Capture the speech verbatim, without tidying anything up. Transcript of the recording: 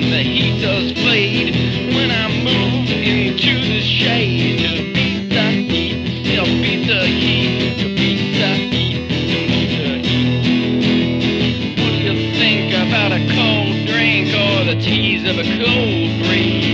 the heat does fade when I move into the shade to beat the heat, to beat the heat, to beat the heat, to beat the heat. What do you think about a cold drink or the tease of a cold breeze?